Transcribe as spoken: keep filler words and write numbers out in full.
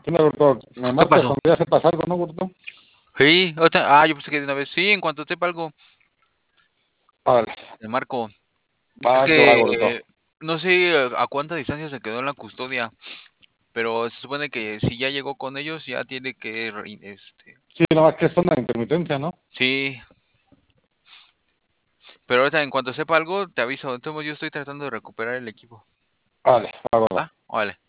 onda, Gordo? Me ¿Qué marcas pasó? cuando ya sepas algo, ¿no, Gordo? Sí, otra- ah, yo pensé que de una vez. Sí, en cuanto sepa algo, Vale, te marco. va Es que va, que Gordo. eh, no sé eh, a cuánta distancia se quedó en la custodia, pero se supone que si ya llegó con ellos, ya tiene que, re- este, Sí, nada más que es zona de intermitencia, ¿no? sí, pero ahorita en cuanto sepa algo, te aviso. Entonces yo estoy tratando de recuperar el equipo. Vale, va, Gordo. ¿Va? Vale.